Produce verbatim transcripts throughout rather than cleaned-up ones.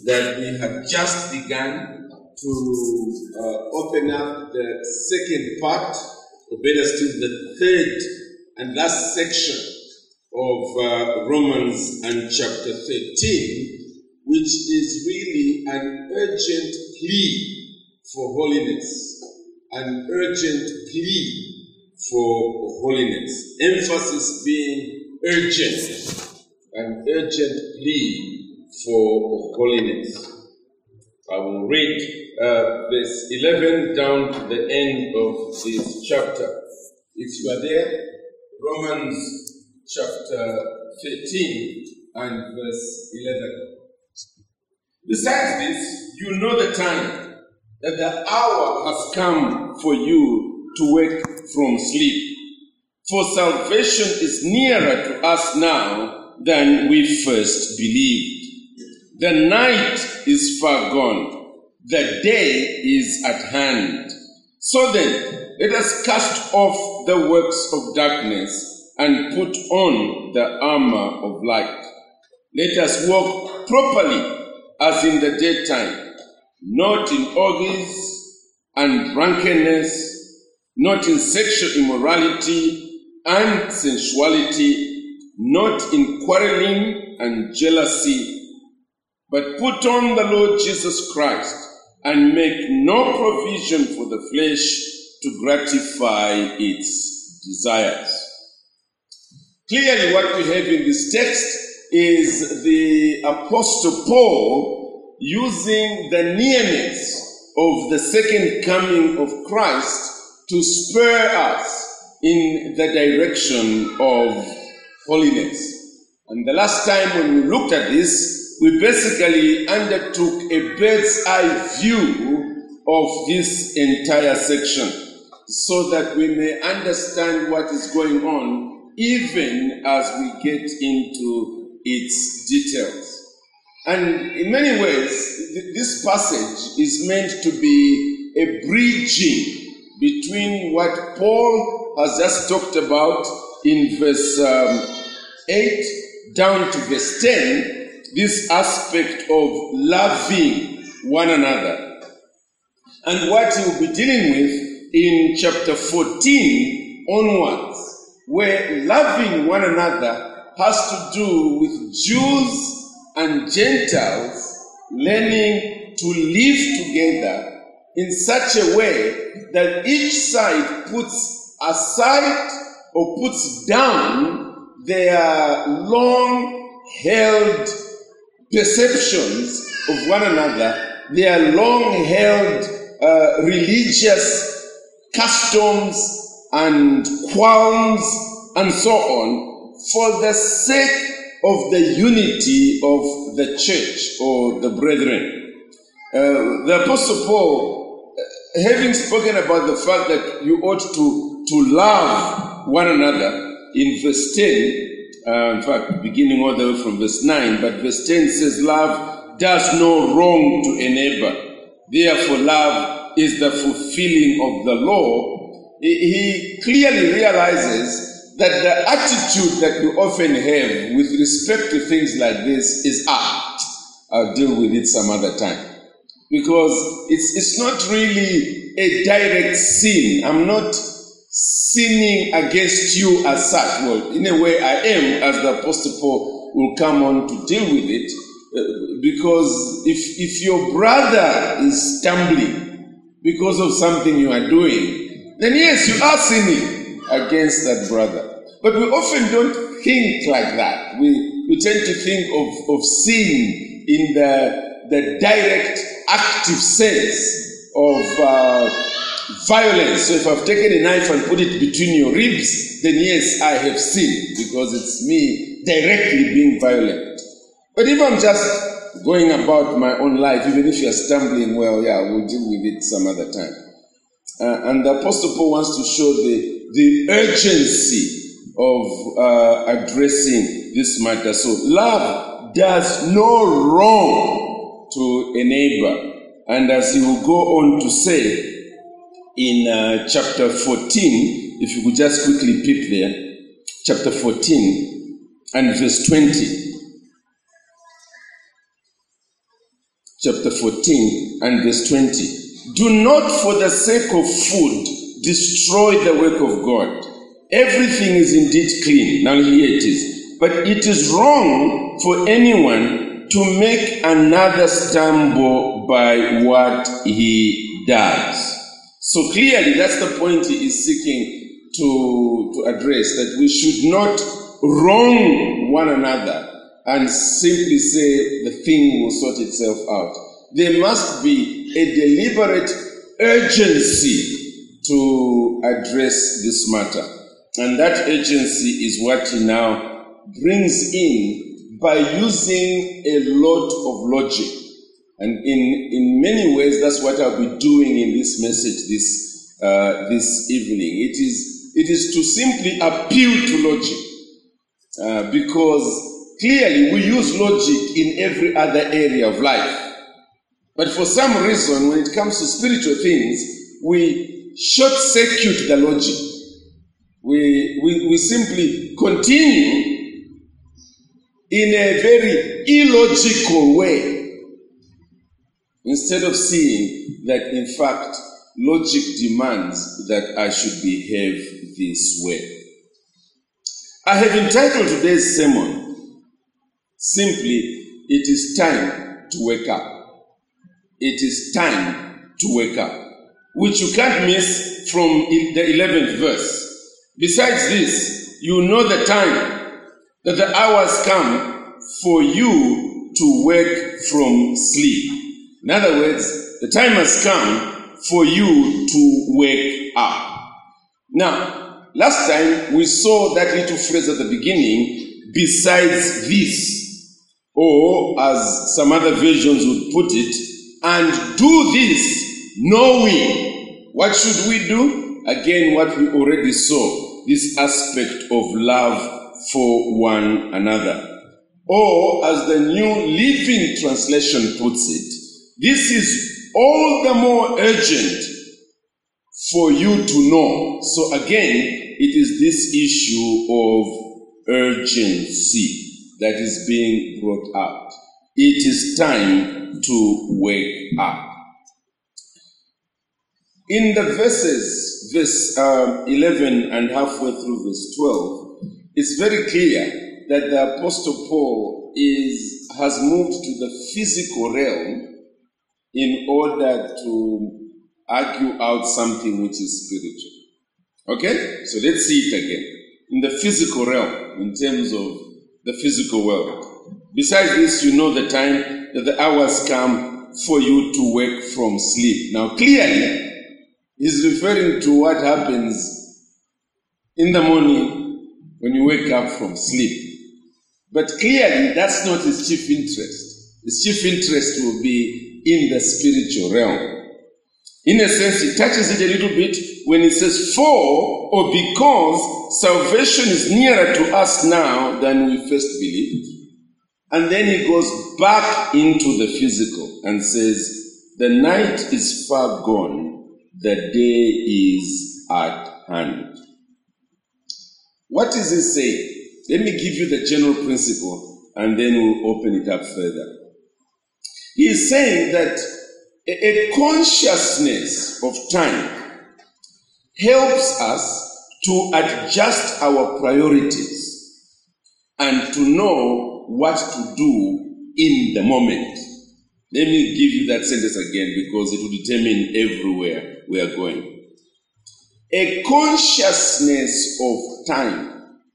that we have just begun to uh, open up the second part, or better still, the third and last section of uh, Romans and chapter thirteen, which is really an urgent plea for holiness, an urgent plea for holiness. Emphasis being urgent, an urgent plea for holiness. I will read uh, verse eleven down to the end of this chapter. If you are there, Romans chapter thirteen and verse eleven. Besides this, you know the time, that the hour has come for you to wake from sleep. For salvation is nearer to us now than we first believed. The night is far gone, the day is at hand. So then, let us cast off the works of darkness and put on the armor of light. Let us walk properly as in the daytime, not in orgies and drunkenness, not in sexual immorality and sensuality, not in quarreling and jealousy, but put on the Lord Jesus Christ and make no provision for the flesh to gratify its desires. Clearly, what we have in this text is the Apostle Paul using the nearness of the second coming of Christ to spur us in the direction of holiness. And the last time when we looked at this, we basically undertook a bird's eye view of this entire section so that we may understand what is going on even as we get into its details. And in many ways, th- this passage is meant to be a bridging between what Paul has just talked about in verse um, eight down to verse ten, this aspect of loving one another, and what he will be dealing with in chapter fourteen onwards, where loving one another has to do with Jews and Gentiles learning to live together in such a way that each side puts aside or puts down their long-held perceptions of one another, their long-held uh, religious customs and qualms and so on, for the sake of the unity of the church or the brethren. Uh, the Apostle Paul, having spoken about the fact that you ought to, to love one another, in verse ten, Uh, in fact, beginning all the way from verse nine, but verse ten says, love does no wrong to a neighbor. Therefore, love is the fulfilling of the law. He clearly realizes that the attitude that we often have with respect to things like this is apt. I'll deal with it some other time. Because it's, it's not really a direct sin. I'm not sinning against you as such. Well, in a way I am, as the Apostle Paul will come on to deal with it, uh, because if if your brother is stumbling because of something you are doing, then yes, you are sinning against that brother. But we often don't think like that. We we tend to think of, of sin in the, the direct, active sense of uh, violence. So if I've taken a knife and put it between your ribs, then yes, I have sinned because it's me directly being violent. But if I'm just going about my own life, even if you're stumbling, well, yeah, we'll deal with it some other time. Uh, and the Apostle Paul wants to show the, the urgency of uh, addressing this matter. So love does no wrong to a neighbor. And as he will go on to say, in uh, chapter fourteen, if you could just quickly peep there, chapter fourteen and verse twenty. chapter fourteen and verse twenty. Do not for the sake of food destroy the work of God. Everything is indeed clean. Now here it is. But it is wrong for anyone to make another stumble by what he does. So clearly that's the point he is seeking to, to address, that we should not wrong one another and simply say the thing will sort itself out. There must be a deliberate urgency to address this matter. And that urgency is what he now brings in by using a lot of logic. And in, in many ways, that's what I'll be doing in this message this, uh, this evening. It is, it is to simply appeal to logic. Uh, because clearly we use logic in every other area of life. But for some reason, when it comes to spiritual things, we short-circuit the logic. We, we, we simply continue in a very illogical way, instead of seeing that, in fact, logic demands that I should behave this way. I have entitled today's sermon simply, "It is time to wake up." It is time to wake up, which you can't miss from the eleventh verse. Besides this, you know the time, that the hours come for you to wake from sleep. In other words, the time has come for you to wake up. Now, last time we saw that little phrase at the beginning, "besides this," or as some other versions would put it, "and do this knowing." What should we do? Again, what we already saw, this aspect of love for one another. Or, as the New Living Translation puts it, this is all the more urgent for you to know. So again, it is this issue of urgency that is being brought out. It is time to wake up. In the verses, verse um, eleven and halfway through verse twelve, it's very clear that the Apostle Paul is has moved to the physical realm in order to argue out something which is spiritual. Okay? So let's see it again. In the physical realm, in terms of the physical world. Besides this, you know the time, that the hours come for you to wake from sleep. Now clearly, he's referring to what happens in the morning when you wake up from sleep. But clearly, that's not his chief interest. His chief interest will be in the spiritual realm. In a sense, he touches it a little bit when he says, "For or because salvation is nearer to us now than we first believed." And then he goes back into the physical and says, "The night is far gone, the day is at hand." What is he saying? Let me give you the general principle and then we'll open it up further. He is saying that a consciousness of time helps us to adjust our priorities and to know what to do in the moment. Let me give you that sentence again because it will determine everywhere we are going. A consciousness of time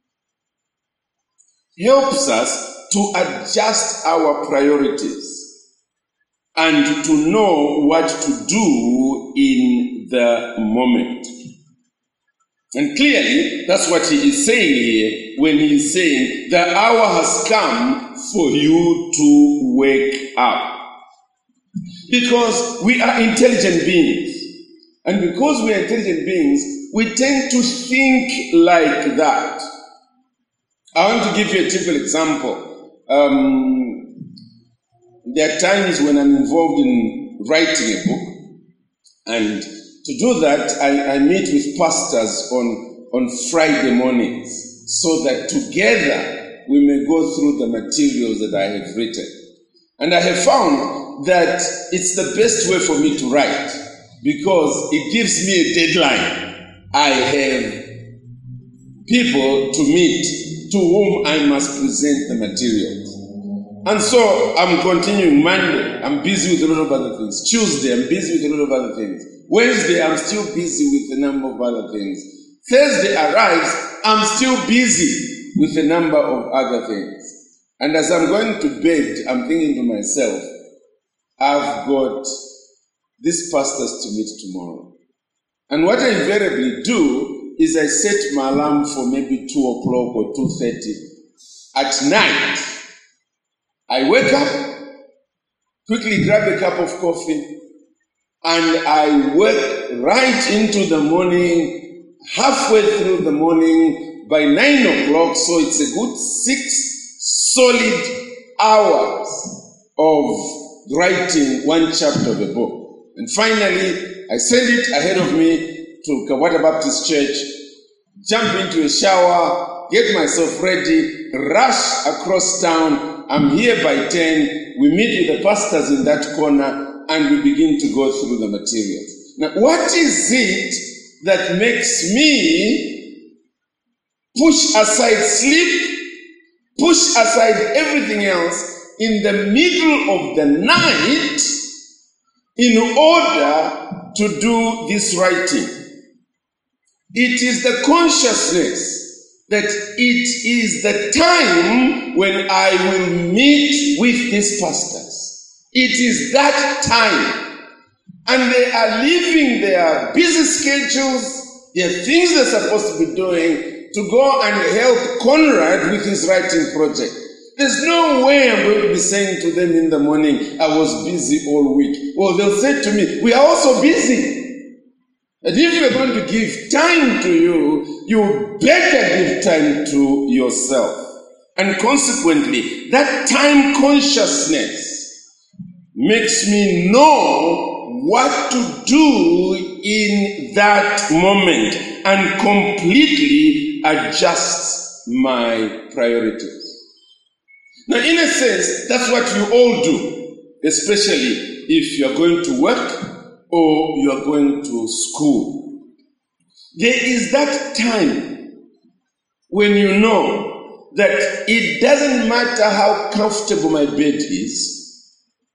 helps us to adjust our priorities and to know what to do in the moment. And clearly, that's what he is saying here when he is saying, the hour has come for you to wake up. Because we are intelligent beings. And because we are intelligent beings, we tend to think like that. I want to give you a typical example. Um, there are times when I'm involved in writing a book, and to do that, I, I meet with pastors on, on Friday mornings so that together we may go through the materials that I have written. And I have found that it's the best way for me to write because it gives me a deadline. I have people to meet to whom I must present the materials. And so I'm continuing. Monday, I'm busy with a lot of other things. Tuesday, I'm busy with a lot of other things. Wednesday, I'm still busy with a number of other things. Thursday arrives, I'm still busy with a number of other things. And as I'm going to bed, I'm thinking to myself, I've got these pastors to meet tomorrow. And what I invariably do is I set my alarm for maybe two o'clock or two thirty at night. I wake up, quickly grab a cup of coffee, and I work right into the morning, halfway through the morning, by nine o'clock, so it's a good six solid hours of writing one chapter of a book. And finally, I send it ahead of me to Kawata Baptist Church, jump into a shower, get myself ready, rush across town. I'm here by ten. We meet with the pastors in that corner and we begin to go through the materials. Now, what is it that makes me push aside sleep, push aside everything else in the middle of the night in order to do this writing? It is the consciousness that it is the time when I will meet with these pastors. It is that time. And they are leaving their busy schedules, their things they're supposed to be doing, to go and help Conrad with his writing project. There's no way I'm going to be saying to them in the morning, I was busy all week. Well, they'll say to me, we are also busy. And if you're going to give time to you, you better give time to yourself. And consequently, that time consciousness makes me know what to do in that moment and completely adjusts my priorities. Now, in a sense, that's what you all do, especially if you're going to work or you are going to school. There is that time when you know that it doesn't matter how comfortable my bed is,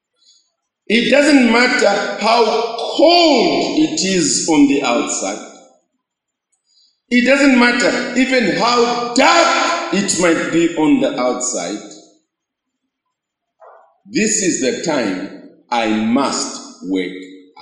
it doesn't matter how cold it is on the outside, it doesn't matter even how dark it might be on the outside. This is the time I must wake.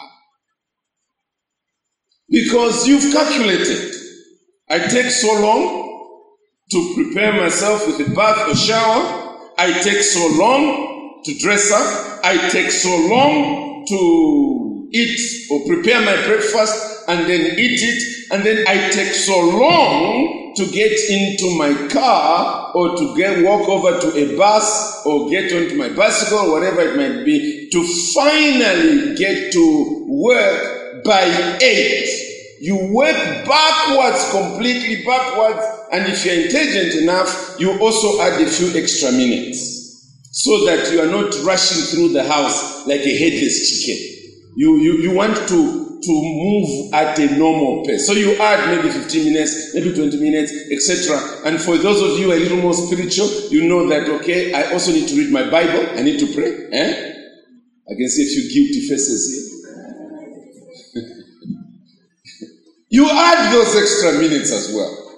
Because you've calculated, I take so long to prepare myself with a bath or shower. I take so long to dress up. I take so long to eat or prepare my breakfast and then eat it. And then I take so long to get into my car or to get walk over to a bus or get onto my bicycle or whatever it might be to finally get to work by eight. You work backwards, completely backwards, and if you're intelligent enough, you also add a few extra minutes so that you are not rushing through the house like a headless chicken. You, you, you want to, to move at a normal pace. So you add maybe fifteen minutes, maybe twenty minutes, et cetera. And for those of you a little more spiritual, you know that, okay, I also need to read my Bible. I need to pray. Eh? I can see a few guilty faces here. You add those extra minutes as well,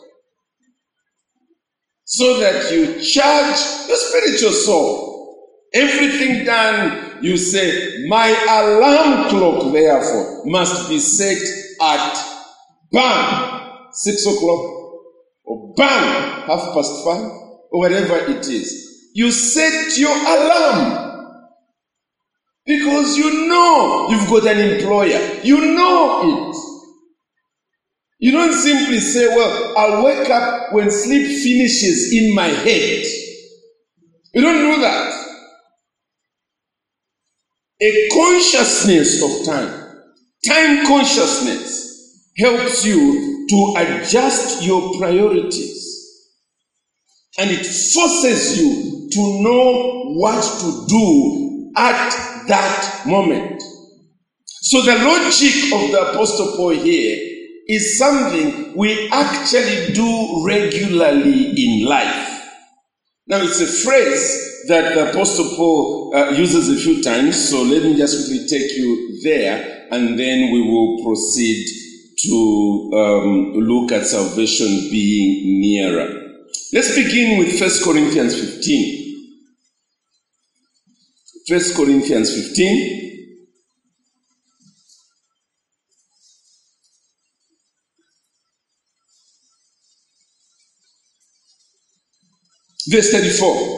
so that you charge your spiritual soul. Everything done, you say, my alarm clock, therefore, must be set at bang, six o'clock, or bang, half past five, or whatever it is. You set your alarm because you know you've got an employer. You know it. You don't simply say, well, I'll wake up when sleep finishes in my head. You don't do that. A consciousness of time, time consciousness, helps you to adjust your priorities. And it forces you to know what to do at that moment. So the logic of the Apostle Paul here is something we actually do regularly in life. Now, it's a phrase that the Apostle Paul uh, uses a few times, so let me just quickly take you there, and then we will proceed to um, look at salvation being nearer. Let's begin with First Corinthians fifteen. First Corinthians fifteen. Verse thirty-four.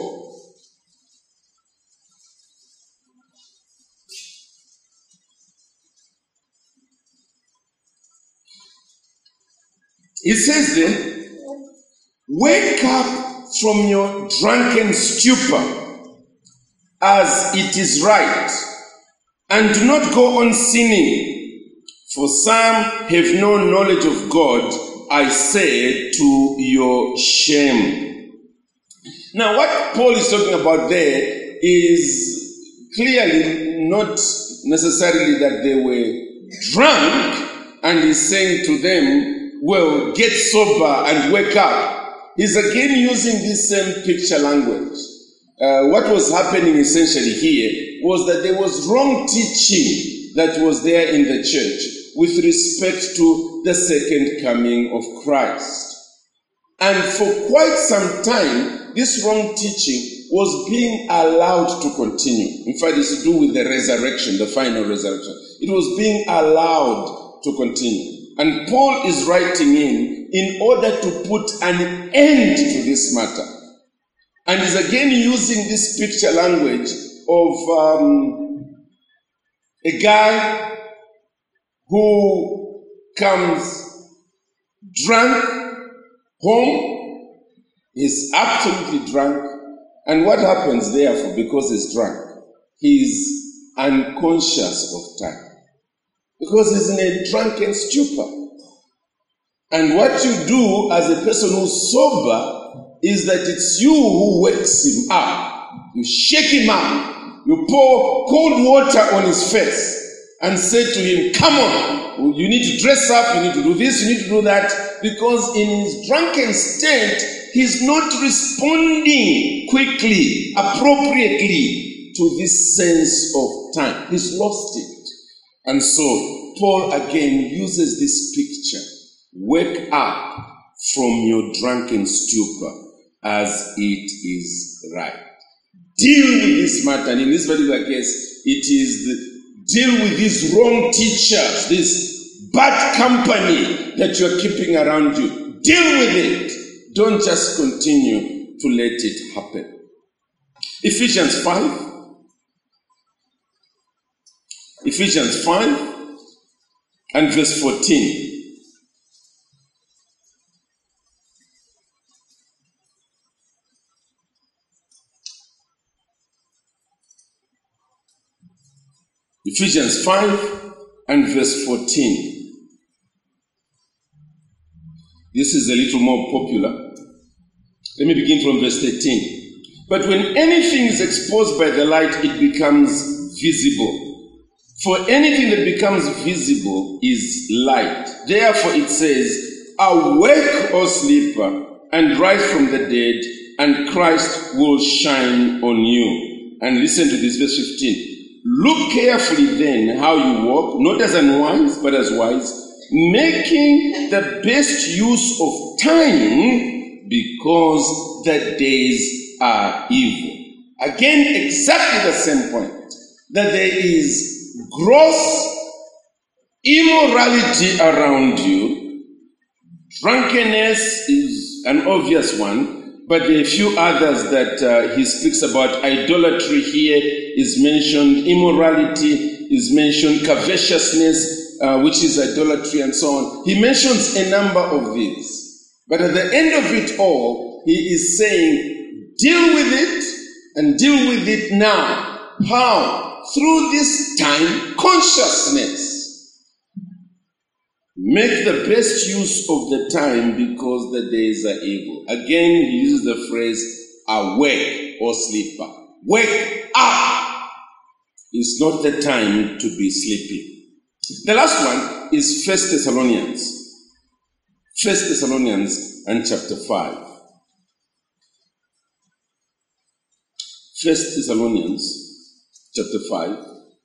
It says there, wake up from your drunken stupor as it is right, and do not go on sinning, for some have no knowledge of God, I say to your shame. Now, what Paul is talking about there is clearly not necessarily that they were drunk, and he's saying to them, well, get sober and wake up. He's again using this same picture language. Uh, what was happening essentially here was that there was wrong teaching that was there in the church with respect to the second coming of Christ. And for quite some time, this wrong teaching was being allowed to continue. In fact, it's to do with the resurrection, the final resurrection. It was being allowed to continue. And Paul is writing in, in order to put an end to this matter. And is again using this picture language of um, a guy who comes drunk home, is absolutely drunk, and what happens therefore because he's drunk? He's unconscious of time. Because he's in a drunken stupor. And what you do as a person who's sober is that it's you who wakes him up. You shake him up. You pour cold water on his face and say to him, come on, you need to dress up, you need to do this, you need to do that. Because in his drunken state, he's not responding quickly, appropriately to this sense of time. He's lost it. And so, Paul again uses this picture. Wake up from your drunken stupor as it is right. Deal with this matter. And in this particular case, it is the, deal with these wrong teachers, this bad company that you're keeping around you. Deal with it. Don't just continue to let it happen. Ephesians five. Ephesians five and verse fourteen. Ephesians five and verse fourteen. This is a little more popular. Let me begin from verse thirteen. But when anything is exposed by the light, it becomes visible. For anything that becomes visible is light. Therefore it says, awake, O sleeper, and rise from the dead, and Christ will shine on you. And listen to this, verse fifteen. Look carefully then how you walk, not as unwise, but as wise, making the best use of time, because the days are evil. Again, exactly the same point, that there is gross immorality around you. Drunkenness is an obvious one, but there are a few others that uh, he speaks about. Idolatry here is mentioned, immorality is mentioned, covetousness, uh, which is idolatry, and so on. He mentions a number of these. But at the end of it all, he is saying, deal with it, and deal with it now. How? Through this time consciousness. Make the best use of the time because the days are evil. Again, he uses the phrase, awake, or sleeper. Wake up. is not the time to be sleeping. The last one is First Thessalonians. First Thessalonians and chapter five. First Thessalonians chapter five.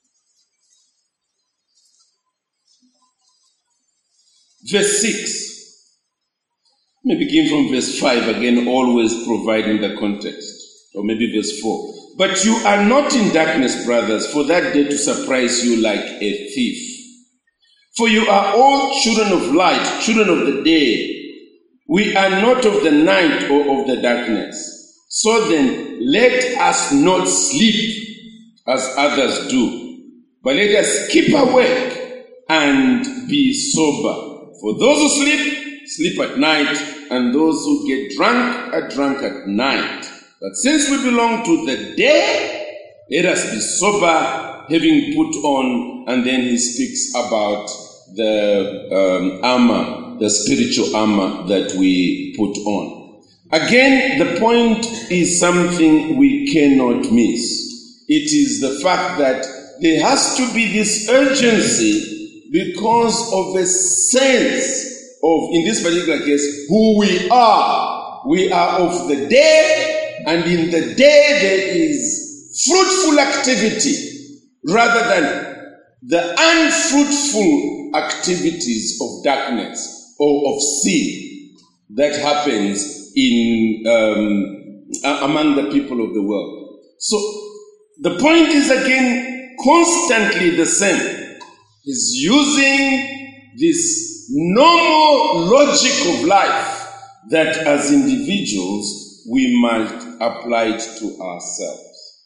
Verse six. Let me begin from verse five again, always providing the context. Or maybe verse four. But you are not in darkness, brothers, for that day to surprise you like a thief. For you are all children of light, children of the day. We are not of the night or of the darkness. So then, let us not sleep as others do, but let us keep awake and be sober. For those who sleep, sleep at night, and those who get drunk are drunk at night. But since we belong to the day, let us be sober, having put on, and then he speaks about the um, armor, the spiritual armor that we put on. Again, the point is something we cannot miss. It is the fact that there has to be this urgency because of a sense of, in this particular case, who we are. We are of the day, and in the day there is fruitful activity rather than the unfruitful activities of darkness or of sin that happens in um, among the people of the world. So the point is again constantly the same. He's using this normal logic of life that as individuals we might apply it to ourselves.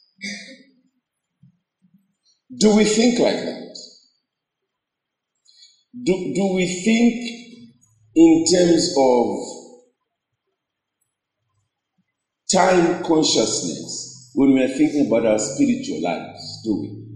Do we think like that? Do, do we think in terms of time consciousness when we are thinking about our spiritual lives? Do we?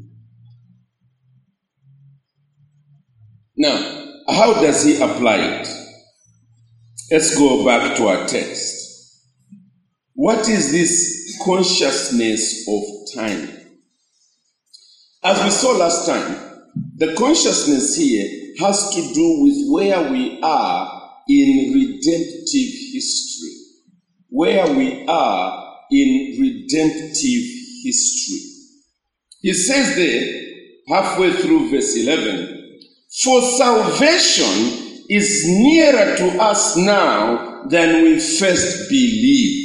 Now, how does he apply it? Let's go back to our text. What is this consciousness of time? As we saw last time, the consciousness here has to do with where we are in redemptive history. Where we are in redemptive history. He says there, halfway through verse eleven, for salvation is nearer to us now than we first believed.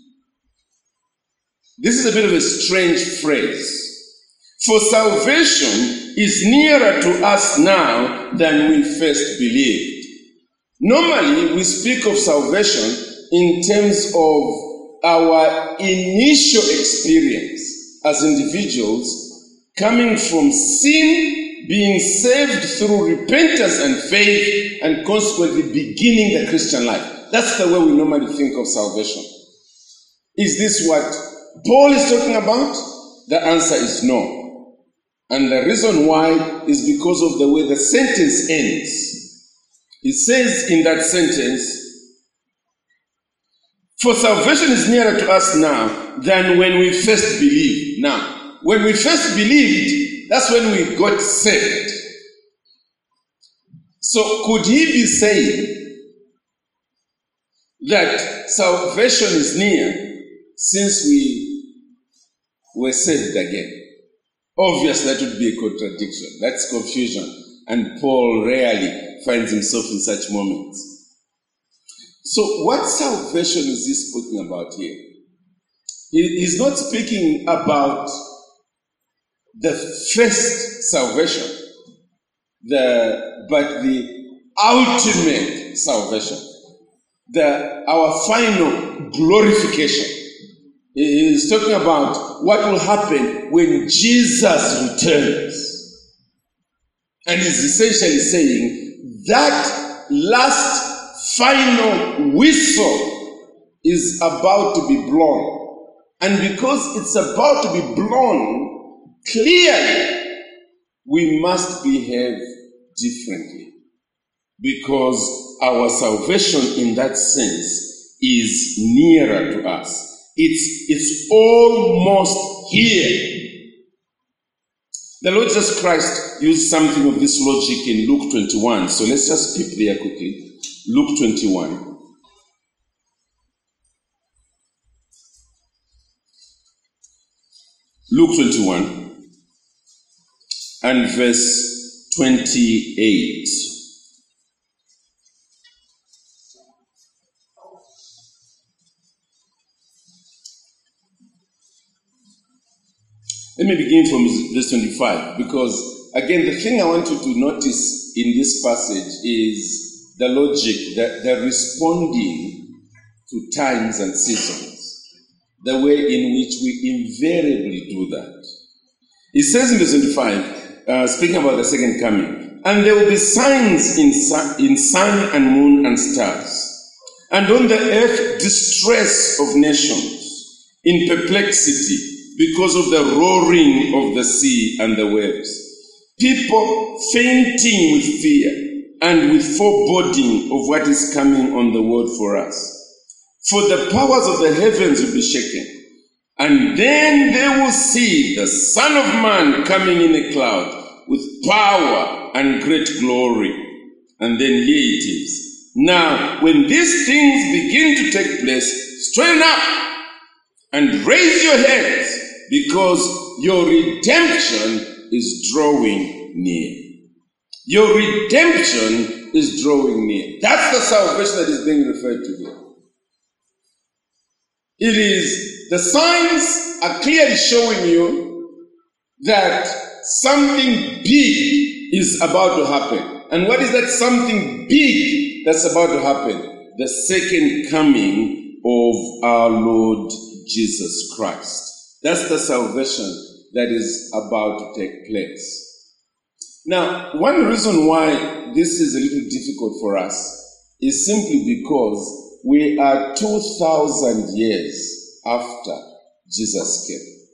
This is a bit of a strange phrase. For salvation is nearer to us now than we first believed. Normally, we speak of salvation in terms of our initial experience as individuals coming from sin, being saved through repentance and faith, and consequently beginning the Christian life. That's the way we normally think of salvation. Is this what Paul is talking about? The answer is no. And the reason why is because of the way the sentence ends. It says in that sentence, for salvation is nearer to us now than when we first believed. Now, when we first believed, that's when we got saved. So could he be saying that salvation is near since we were saved again? Obviously, that would be a contradiction. That's confusion. And Paul rarely finds himself in such moments. So what salvation is he speaking about here? He's not speaking about the first salvation, the, but the ultimate salvation, the, our final glorification. He's talking about what will happen when Jesus returns. And he's essentially saying that last final whistle is about to be blown. And because it's about to be blown, clearly we must behave differently. Because our salvation in that sense is nearer to us. It's, it's almost here. The Lord Jesus Christ used something of this logic in Luke twenty-one. So let's just skip there quickly. Luke twenty-one. Luke twenty-one and verse twenty-eight. Let me begin from verse twenty-five, because again, the thing I want you to notice in this passage is the logic, that they're responding to times and seasons, the way in which we invariably do that. It says in verse twenty-five, uh, speaking about the second coming, and there will be signs in sun, in sun and moon and stars, and on the earth distress of nations, in perplexity, because of the roaring of the sea and the waves, people fainting with fear and with foreboding of what is coming on the world for us. For the powers of the heavens will be shaken, and then they will see the Son of Man coming in a cloud with power and great glory. And then here it is. Now, when these things begin to take place, straighten up and raise your heads, because your redemption is drawing near. Your redemption is drawing near. That's the salvation that is being referred to here. It is, the signs are clearly showing you that something big is about to happen. And what is that something big that's about to happen? The second coming of our Lord Jesus Christ. That's the salvation that is about to take place. Now, one reason why this is a little difficult for us is simply because we are two thousand years after Jesus came.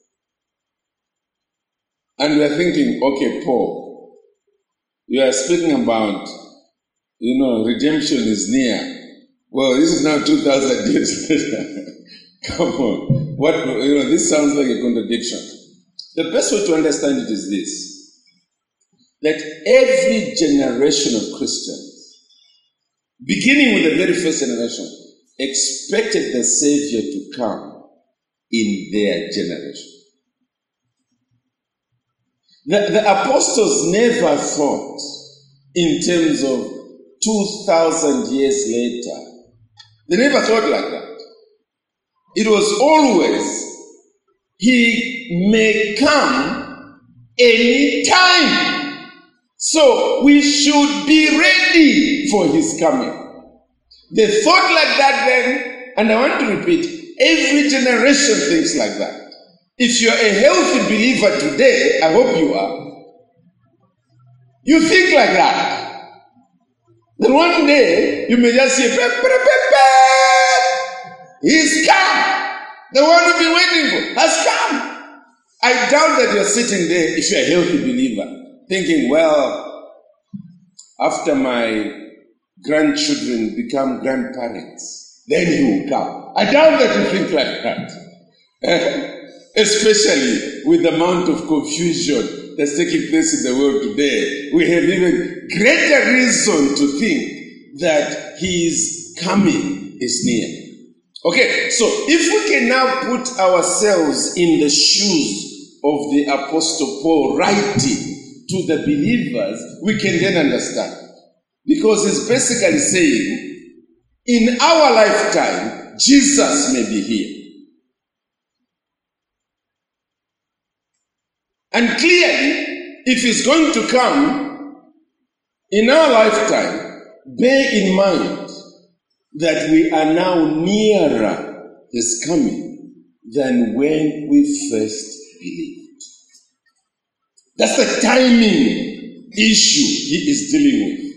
And we are thinking, okay, Paul, you are speaking about, you know, redemption is near. Well, this is now two thousand years later. Come on. What, you know, this sounds like a contradiction. The best way to understand it is this: that every generation of Christians, beginning with the very first generation, expected the Savior to come in their generation. The, the apostles never thought in terms of two thousand years later. They never thought like that. It was always, he may come any time. So we should be ready for his coming. They thought like that then, and I want to repeat, every generation thinks like that. If you are a healthy believer today, I hope you are, you think like that. Then one day, you may just say, pe, pe, pe, pe, he's come. The one we've been waiting for has come. I doubt that you're sitting there, if you're a healthy believer, thinking, well, after my grandchildren become grandparents, then he will come. I doubt that you think like that. Especially with the amount of confusion that's taking place in the world today. We have even greater reason to think that his coming is near. Okay, so if we can now put ourselves in the shoes of the Apostle Paul writing to the believers, we can then understand. Because he's basically saying, in our lifetime, Jesus may be here. And clearly, if he's going to come in our lifetime, bear in mind that we are now nearer his coming than when we first believed. That's the timing issue he is dealing with.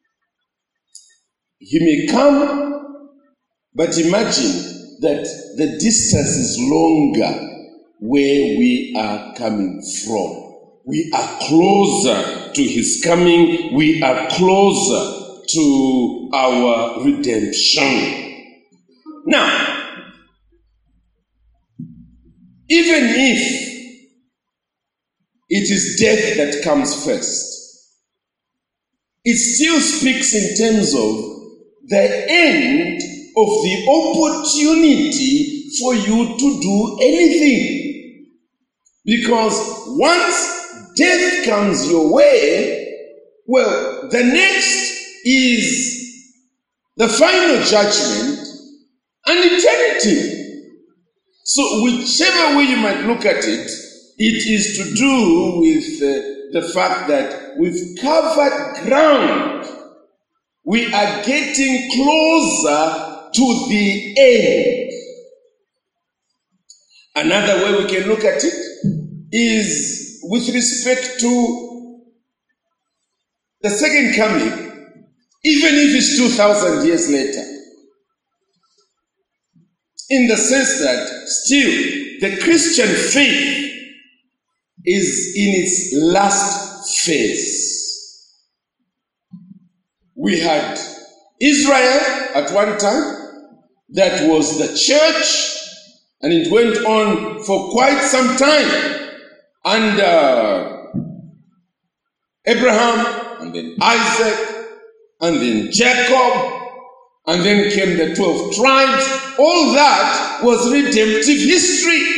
He may come, but imagine that the distance is longer where we are coming from. We are closer to his coming. We are closer to our redemption. Now, even if it is death that comes first. It still speaks in terms of the end of the opportunity for you to do anything. Because once death comes your way, well, the next is the final judgment and eternity. So whichever way you might look at it, it is to do with uh, the fact that we've covered ground. We are getting closer to the end. Another way we can look at it is with respect to the second coming, even if it's two thousand years later. In the sense that still the Christian faith is in its last phase. We had Israel at one time, that was the church, and it went on for quite some time under Abraham, and then Isaac, and then Jacob, and then came the twelve tribes. All that was redemptive history.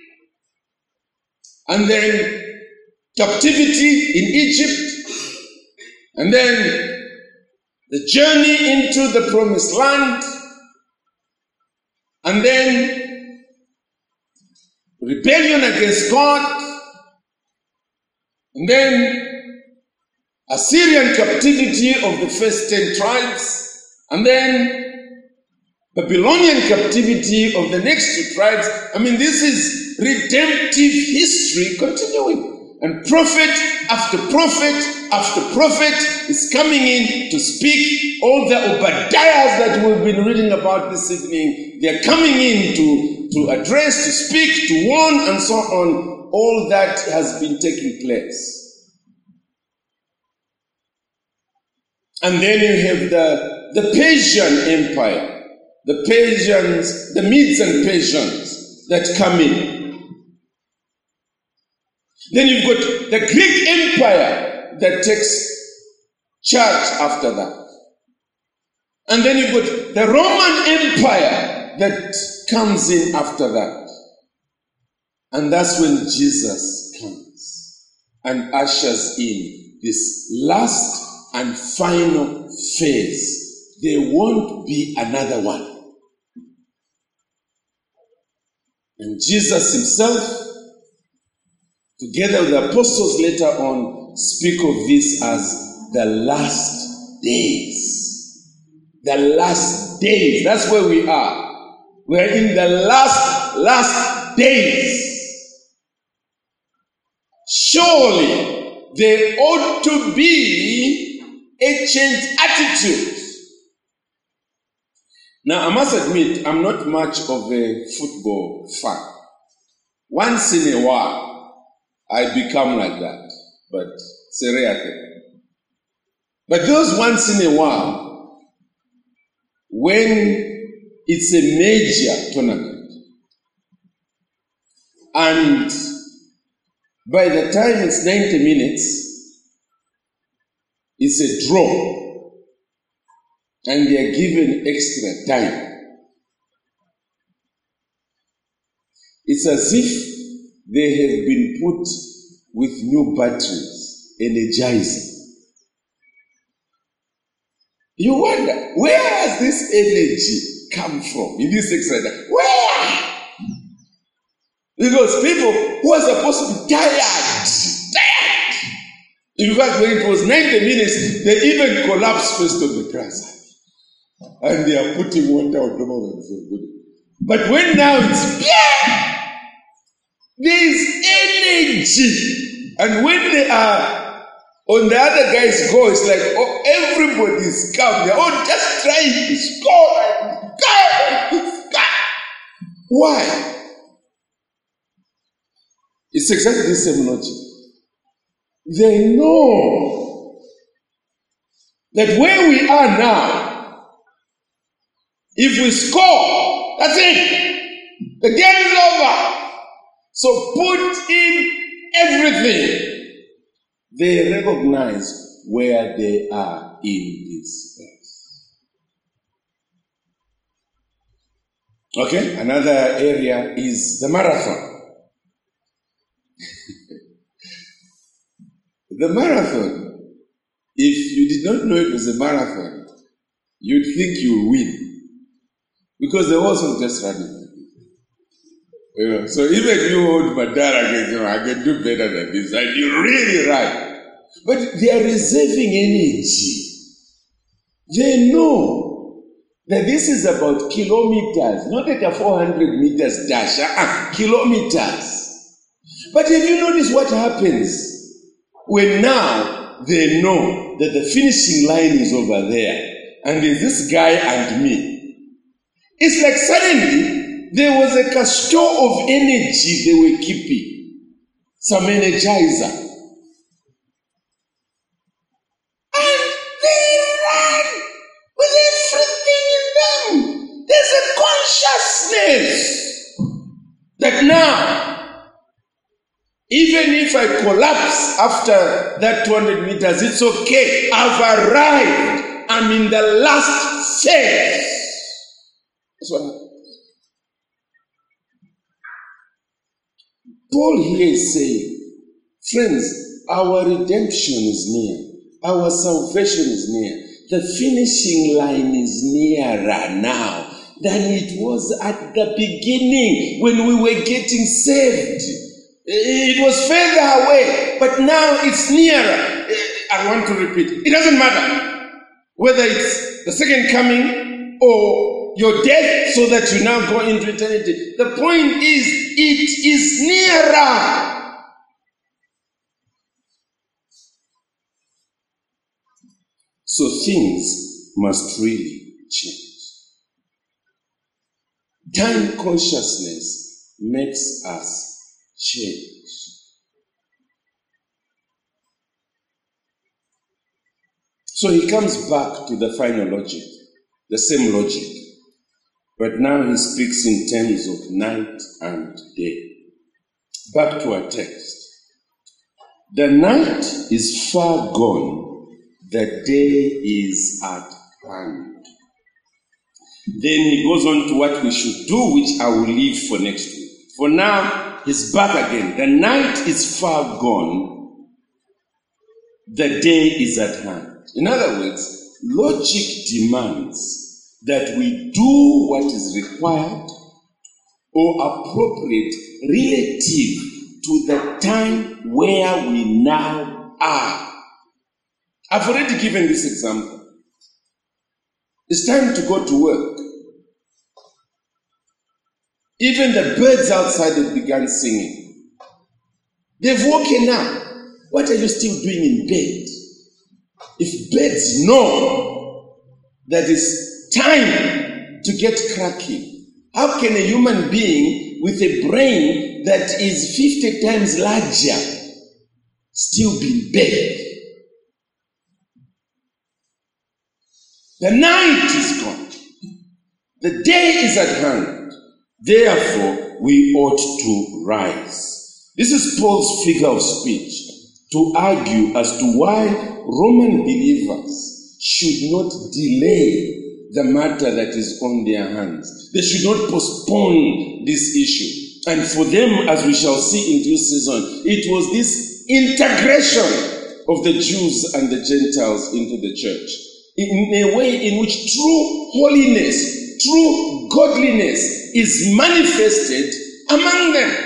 And then captivity in Egypt, and then the journey into the promised land, and then rebellion against God, and then Assyrian captivity of the first ten tribes, and then Babylonian captivity of the next two tribes. I mean, this is redemptive history continuing. And prophet after prophet after prophet is coming in to speak. All the Obadiahs that we've been reading about this evening, they're coming in to, to address, to speak, to warn, and so on. All that has been taking place. And then you have the, the Persian Empire. The Persians, the Medes and Persians that come in. Then you've got the Greek Empire that takes charge after that. And then you've got the Roman Empire that comes in after that. And that's when Jesus comes and ushers in this last and final phase. There won't be another one. And Jesus himself, together with the apostles later on, speak of this as the last days. The last days. That's where we are. We're in the last, last days. Surely there ought to be a changed attitude. Now, I must admit, I'm not much of a football fan. Once in a while, I become like that. But it's a rare thing. But those once in a while, when it's a major tournament, and by the time it's ninety minutes, it's a draw. And they are given extra time. It's as if they have been put with new batteries, energizing. You wonder, where has this energy come from in this extra time? Where? Because people who are supposed to be tired, tired. In fact, when it was ninety minutes, they even collapsed first on the grass. And they are putting water on top of it. But when now it's yeah, there is energy. And when they are on the other guy's goal, it's like oh, everybody is calm. They're all just trying to score and go. Why? It's exactly the same logic. They know that where we are now, if we score, that's it. The game is over. So put in everything. They recognize where they are in this space. Okay, another area is the marathon. The marathon, if you did not know it was a marathon, you'd think you will win. Because the horse was just running. You know, so even you old Madara can say, I can do better than this. And you're really right. But they are reserving energy. They know that this is about kilometers, not like a four hundred meters dash, uh-uh, kilometers. But have you noticed what happens when now they know that the finishing line is over there and there's this guy and me? It's like suddenly there was like a store of energy they were keeping, some energizer. And they ran with everything in them. There's a consciousness that now, even if I collapse after that two hundred meters, it's okay. I've arrived. I'm in the last phase. That's what happened. Paul here is saying, friends, our redemption is near. Our salvation is near. The finishing line is nearer now than it was at the beginning when we were getting saved. It was further away, but now it's nearer. I want to repeat, it doesn't matter whether it's the second coming or your death so that you now go into eternity. The point is, it is nearer. So things must really change. Time consciousness makes us change. So he comes back to the final logic, the same logic. But now he speaks in terms of night and day. Back to our text. The night is far gone, the day is at hand. Then he goes on to what we should do, which I will leave for next week. For now, he's back again. The night is far gone, the day is at hand. In other words, logic demands that we do what is required or appropriate relative to the time where we now are. I've already given this example. It's time to go to work. Even the birds outside have begun singing. They've woken up. What are you still doing in bed? If birds know that it's time to get cracking, how can a human being with a brain that is fifty times larger still be in bed? The night is gone. The day is at hand. Therefore, we ought to rise. This is Paul's figure of speech to argue as to why Roman believers should not delay the matter that is on their hands. They should not postpone this issue. And for them, as we shall see in due season, it was this integration of the Jews and the Gentiles into the church, in a way in which true holiness, true godliness is manifested among them.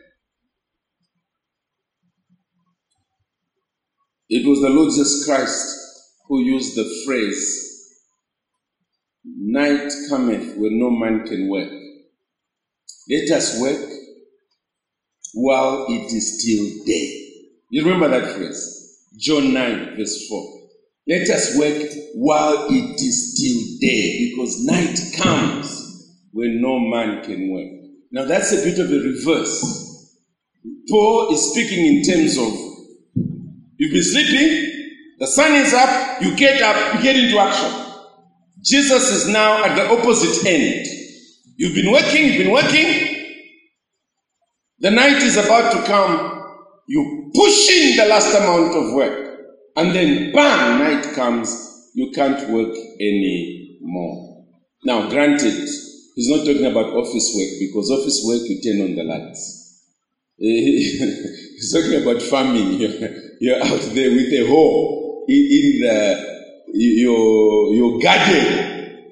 It was the Lord Jesus Christ who used the phrase, night cometh when no man can work. Let us work while it is still day. You remember that phrase? John nine verse four. Let us work while it is still day, because night comes when no man can work. Now that's a bit of a reverse. Paul is speaking in terms of, you've been sleeping, the sun is up, you get up, you get into action. Jesus is now at the opposite end. You've been working, you've been working, the night is about to come, You push in the last amount of work, and then bang, night comes, you can't work anymore. Now, granted, he's not talking about office work, because office work you turn on the lights. He's talking about farming. You're, you're out there with a hoe in, in the, your, your garden.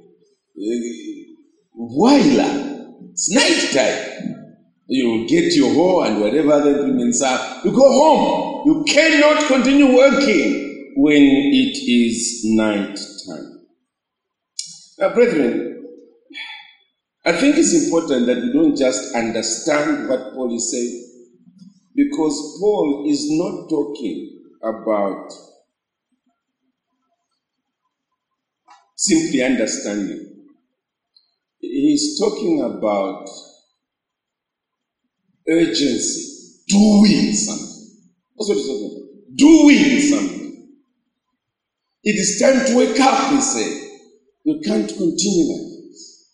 Voila, it's night time. You get your hoe and whatever other things are. You go home. You cannot continue working when it is night time. Now, brethren, I think it's important that we don't just understand what Paul is saying, because Paul is not talking about simply understanding. He's talking about urgency, doing something. That's what he's talking about. Doing something. It is time to wake up, he said. You can't continue like this.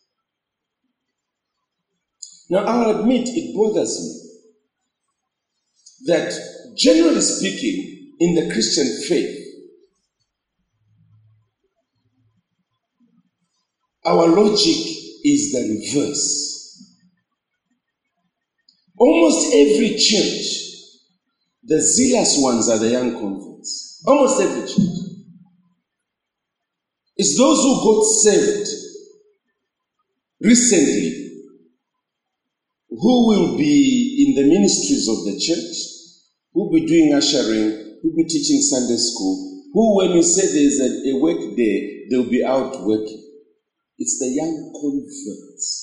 Now, I'll admit it bothers me that, generally speaking, in the Christian faith, our logic is the reverse. Almost every church, the zealous ones are the young converts. Almost every church. It's those who got saved recently who will be in the ministries of the church, who will be doing ushering, who will be teaching Sunday school, who, when you say there's a, a work day, they'll be out working. It's the young converts.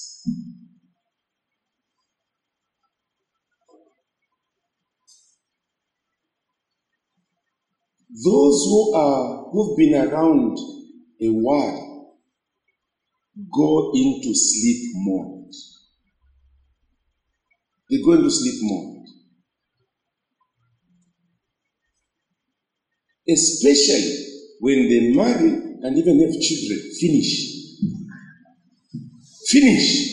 Those who are who've been around a while go into sleep mode. They go into sleep mode. Especially when they marry and even have children. Finish. Finish.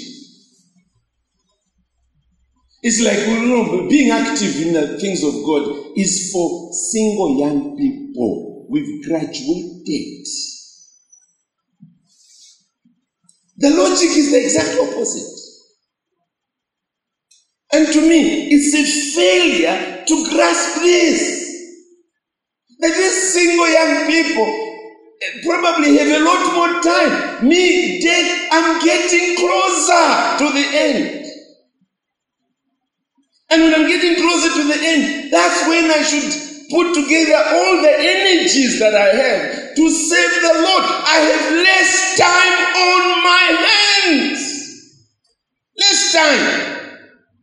It's like, you know, being active in the things of God is for single young people. We've graduated. The logic is the exact opposite. And to me, it's a failure to grasp this. That these single young people probably have a lot more time. Me, death, I'm getting closer to the end. And when I'm getting closer to the end, that's when I should put together all the energies that I have to serve the Lord. I have less time on my hands. Less time.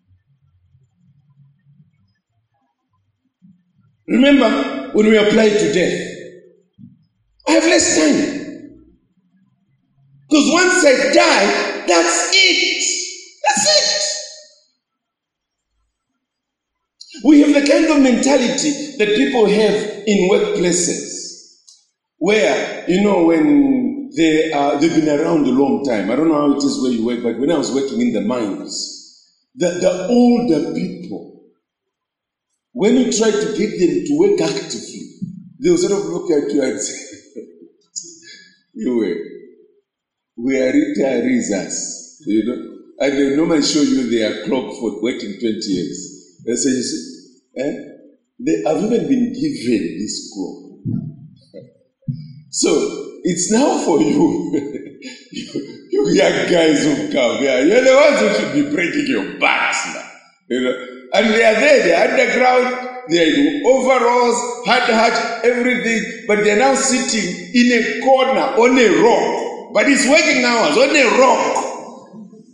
Remember, when we applied to death, I have less time. Because once I die, that's it. That's it. We have the kind of mentality that people have in workplaces where, you know, when they are, they've been around a long time. I don't know how it is where you work, but when I was working in the mines, the, the older people, when you try to get them to work actively, they'll sort of look at you and say, you were, we are retirees, us, you know, and they'll normally show you their clock for working twenty years. They say, you see, eh? They have even been given this clock. So, it's now for you, you, you young guys who come here. You're the ones who should be breaking your backs now. You know? And they are there, they're underground, they're in overalls, hard hat, everything, but they're now sitting in a corner on a rock. But it's working hours on a rock.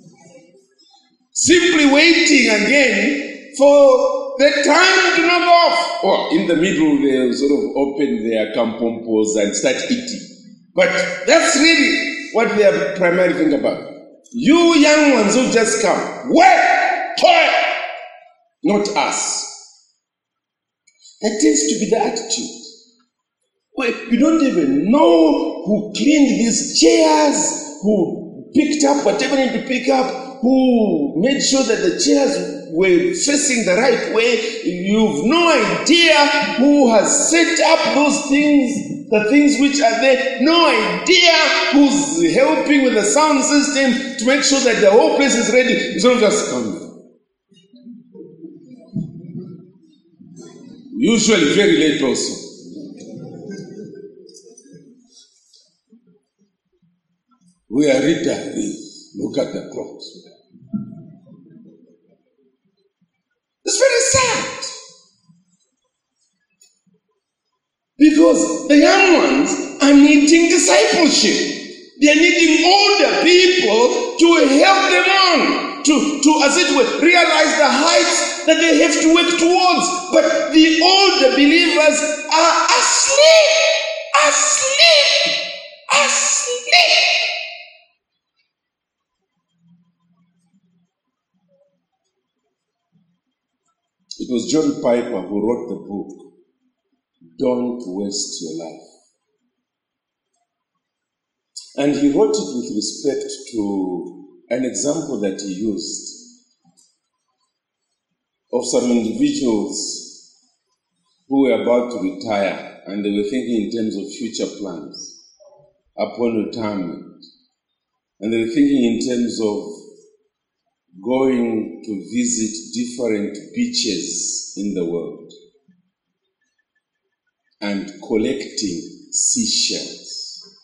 Simply waiting again for the time to knock off. Or in the middle, they'll sort of open their campompos and start eating. But that's really what they are primarily thinking about. You young ones who just come, where? Where? Not us. That tends to be the attitude. Well, you don't even know who cleaned these chairs, who picked up whatever you need to pick up, who made sure that the chairs were facing the right way. You've no idea who has set up those things, the things which are there. No idea who's helping with the sound system to make sure that the whole place is ready. It's not just come. Usually very late also. We are retired. Look at the clocks. It's very sad. Because the young ones are needing discipleship. They are needing older people to help them on, to, to, as it were, realize the heights that they have to work towards. But the older believers are asleep, asleep, asleep. It was John Piper who wrote the book, Don't Waste Your Life. And he wrote it with respect to an example that he used of some individuals who were about to retire, and they were thinking in terms of future plans upon retirement. And they were thinking in terms of going to visit different beaches in the world and collecting seashells.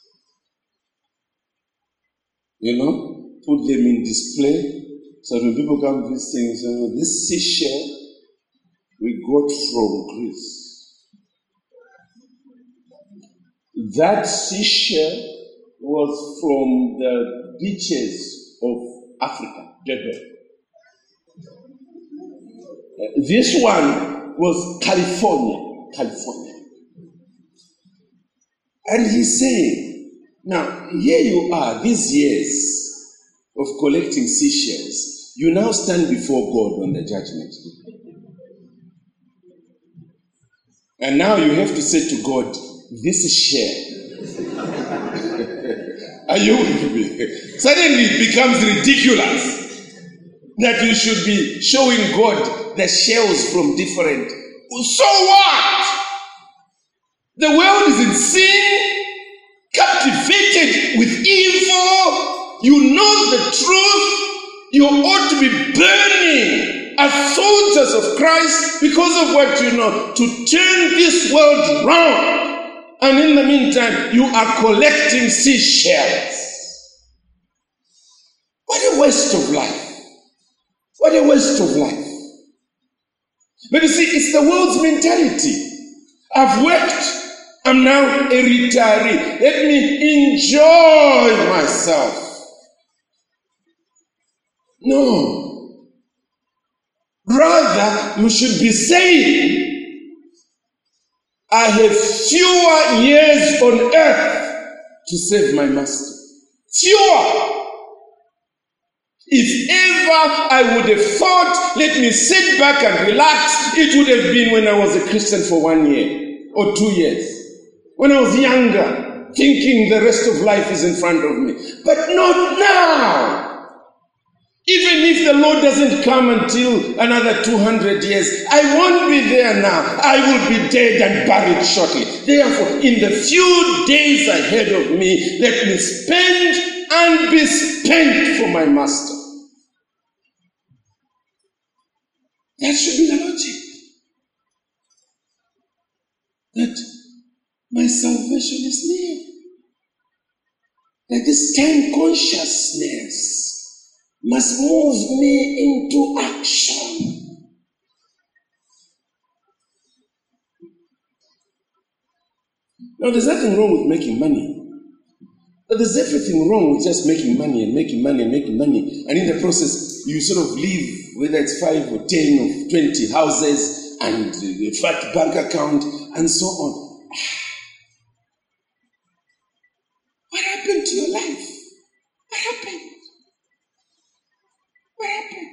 You know, put them in display so when people come visiting, say, well, this seashell we got from Greece. That seashell was from the beaches of Africa. This one was California, California. And he's saying, now here you are, these years of collecting seashells, you now stand before God on the judgment day. And now you have to say to God, this is shell. Are you with me? Suddenly it becomes ridiculous that you should be showing God the shells from different. So what? The world is in sin, captivated with evil. You know the truth. You ought to be burning as soldiers of Christ because of what you know, to turn this world round. And in the meantime, you are collecting seashells. What a waste of life. What a waste of life. But you see, it's the world's mentality. I've worked. I'm now a retiree. Let me enjoy myself. No. Rather, you should be saying, I have fewer years on earth to serve my master. Fewer. If ever I would have thought, let me sit back and relax, it would have been when I was a Christian for one year or two years. When I was younger, thinking the rest of life is in front of me. But not now. Even if the Lord doesn't come until another two hundred years, I won't be there now. I will be dead and buried shortly. Therefore, in the few days ahead of me, let me spend and be spent for my master. That should be the logic. That my salvation is near. That this time consciousness must move me into action. Now, there's nothing wrong with making money. But there's everything wrong with just making money and making money and making money. And in the process, you sort of live, whether it's five or ten or twenty houses and a fat bank account and so on. What happened to your life? What happened? What happened?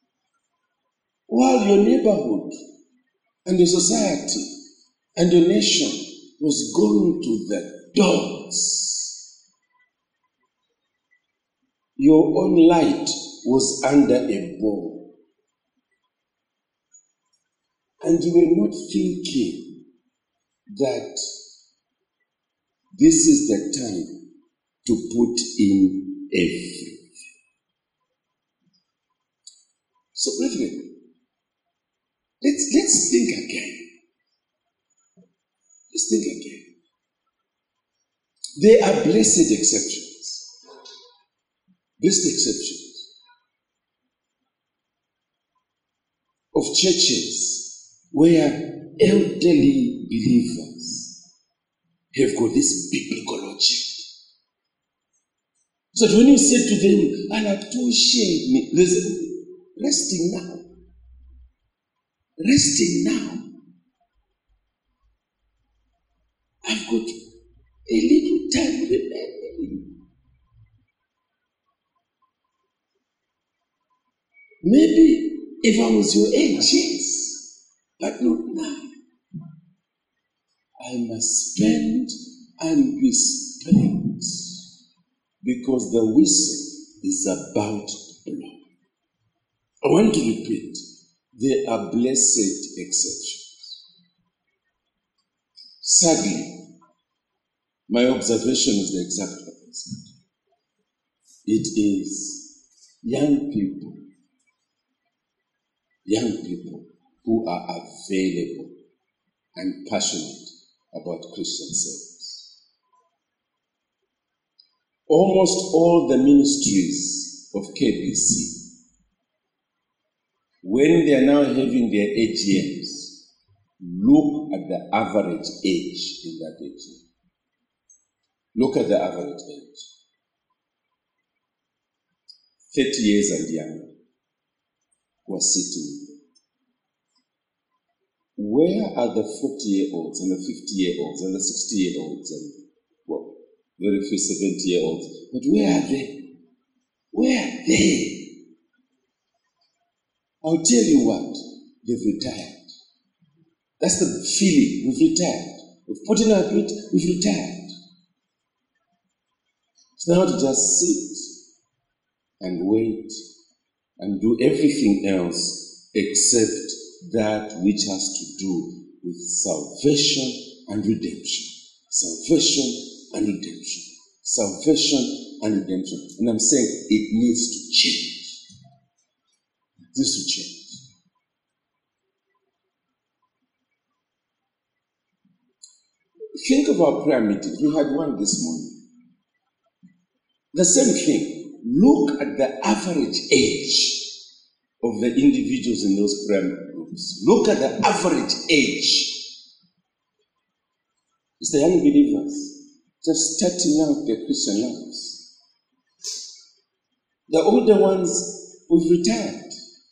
While your neighborhood and your society and your nation was going to the dogs, your own light was under a bow. And you were not thinking that this is the time to put in everything. So, brethren, let's, let's think again. Let's think again. There are blessed exceptions. Blessed exceptions of churches where elderly believers have got this biblical logic. So that when you say to them, Anatushe me, listen, resting now. Resting now. I've got a little time remaining. Maybe if I was your age, yes, but not now. I must spend and be spent because the whistle is about to blow. I want to repeat, there are blessed exceptions. Sadly, my observation is the exact opposite. It is young people, young people who are available and passionate about Christian service. Almost all the ministries of K B C, when they are now having their A G Ms, look at the average age in that A G M. Look at the average age. thirty years and younger who are sitting. Where are the forty-year-olds and the fifty-year-olds and the sixty-year-olds and, well, very few seventy-year-olds? But where are they? Where are they? I'll tell you what, they've retired. That's the feeling. We've retired. We've put in our bit, we've retired. It's now to just sit and wait and do everything else except that which has to do with salvation and redemption. Salvation and redemption. Salvation and redemption. And I'm saying it needs to change. It needs to change. Think of our prayer meetings. We had one this morning. The same thing. Look at the average age of the individuals in those prayer groups. Look at the average age. It's the young believers just starting out their Christian lives. The older ones, we've retired.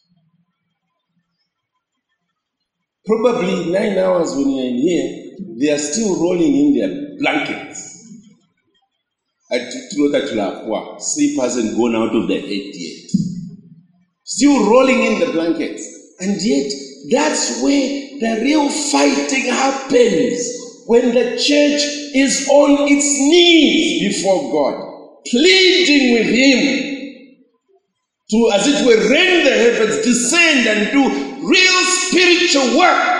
Probably nine hours when you're in here, they are still rolling in their blankets. I know that sleep hasn't gone out of their head yet. Still rolling in the blankets. And yet, that's where the real fighting happens. When the church is on its knees before God, pleading with Him to, as it were, rend the heavens, descend and do real spiritual work.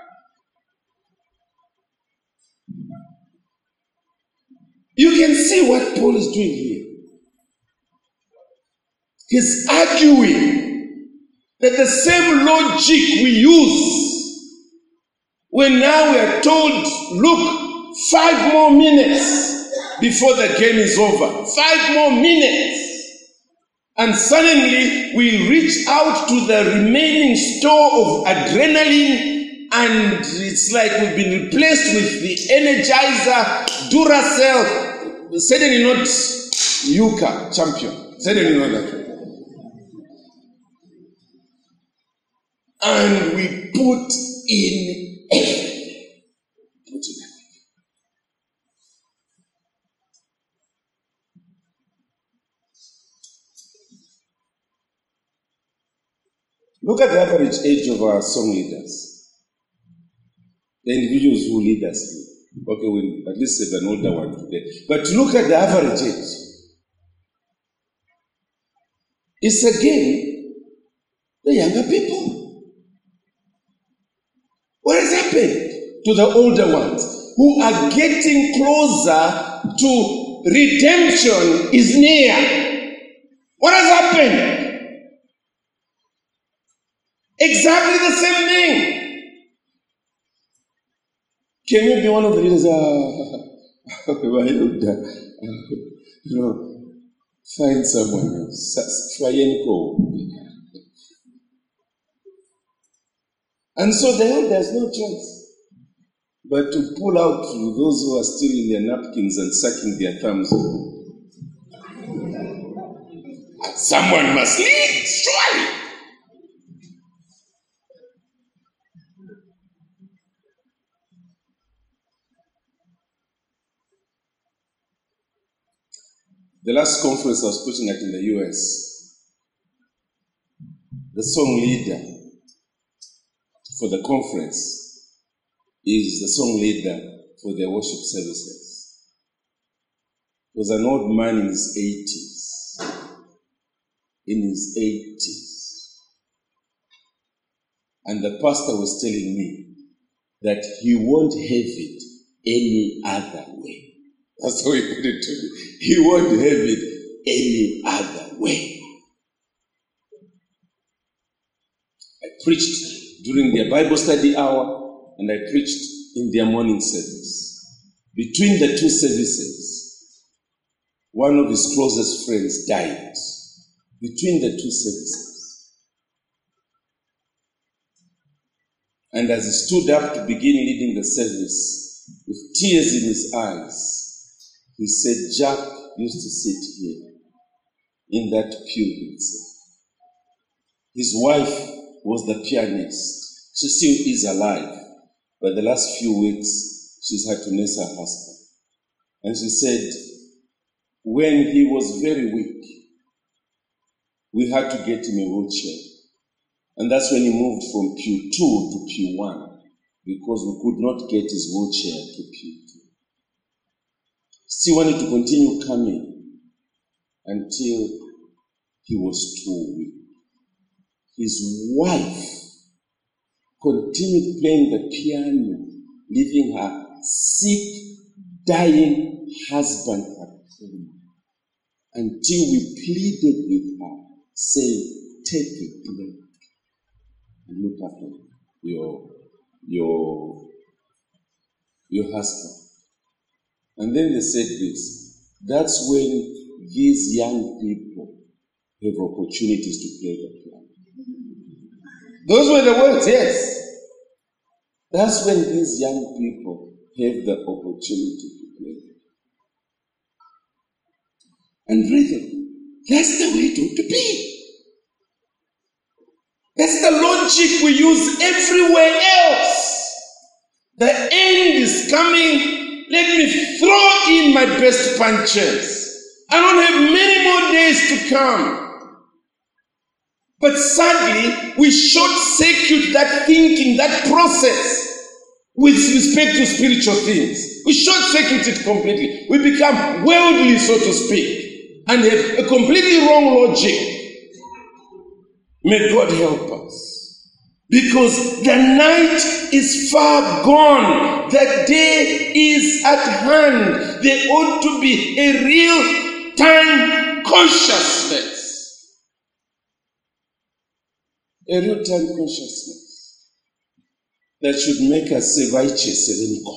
You can see what Paul is doing here. He's arguing that the same logic we use when now we are told, look, five more minutes before the game is over. Five more minutes. And suddenly we reach out to the remaining store of adrenaline, and it's like we've been replaced with the Energizer, Duracell, certainly not Yuka champion, certainly not that one. And we put in everything. Put in everything. Look at the average age of our song leaders. The individuals who lead us. Okay, we at least have an older one today. But look at the average age. It's again the younger people. What has happened to the older ones who are getting closer to redemption is near? What has happened? Exactly the same thing. Can you be one of the leaders? Uh, you know, find someone else. Try and go. And so the elder has no choice but to pull out those who are still in their napkins and sucking their thumbs. Someone must lead, surely. The last conference I was preaching at in the U S, the song leader for the conference is the song leader for their worship services. He was an old man in his eighties. In his eighties. And the pastor was telling me that he won't have it any other way. That's how he put it to me. He won't have it any other way. I preached during their Bible study hour and I preached in their morning service. Between the two services, one of his closest friends died. Between the two services. And as he stood up to begin leading the service, with tears in his eyes, he said, Jack used to sit here in that pew himself. His wife was the pianist. She still is alive, but the last few weeks she's had to nurse her husband. And she said, when he was very weak, we had to get him a wheelchair. And that's when he moved from pew two to pew one, because we could not get his wheelchair to pew two. Still wanted to continue coming until he was too weak. His wife continued playing the piano, leaving her sick, dying husband at home, until we pleaded with her, saying, take a break and look after your, your, your husband. And then they said this, that's when these young people have opportunities to play the piano. Those were the words, yes. That's when these young people have the opportunity to play. And really, that's the way it ought to be. That's the logic we use everywhere else. The end is coming. Let me throw in my best punches. I don't have many more days to come. But sadly, we short-circuit that thinking, that process, with respect to spiritual things. We short-circuit it completely. We become worldly, so to speak, and have a completely wrong logic. May God help us. Because the night is far gone. The day is at hand. There ought to be a real-time consciousness. A real-time consciousness that should make us say, righteous,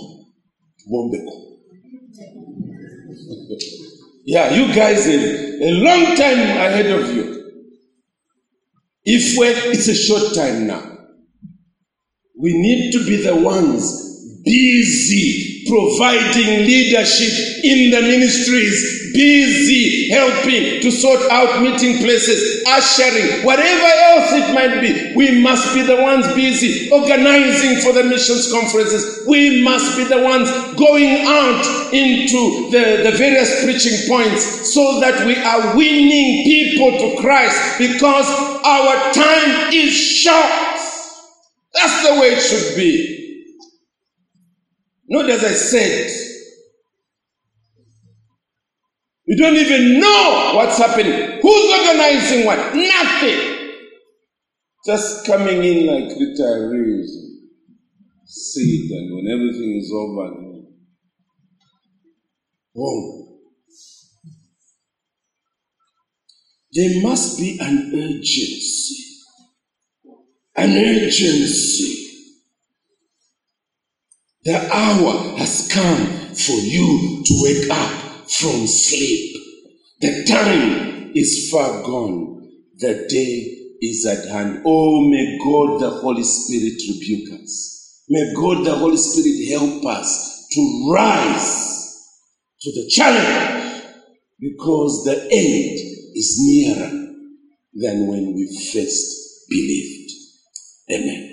yeah, you guys have a long time ahead of you. If we're, it's a short time now. We need to be the ones busy providing leadership in the ministries, busy helping to sort out meeting places, ushering, whatever else it might be. We must be the ones busy organizing for the missions conferences. We must be the ones going out into the, the various preaching points so that we are winning people to Christ, because our time is short. That's the way it should be. Not as I said, You don't even know what's happening. Who's organizing what? Nothing. Just coming in like retirees. Sit, and when everything is over, oh. There must be an urgency. An urgency. The hour has come for you to wake up from sleep. The time is far gone. The day is at hand. Oh, may God the Holy Spirit rebuke us. May God the Holy Spirit help us to rise to the challenge, because the end is nearer than when we first believed. Amen.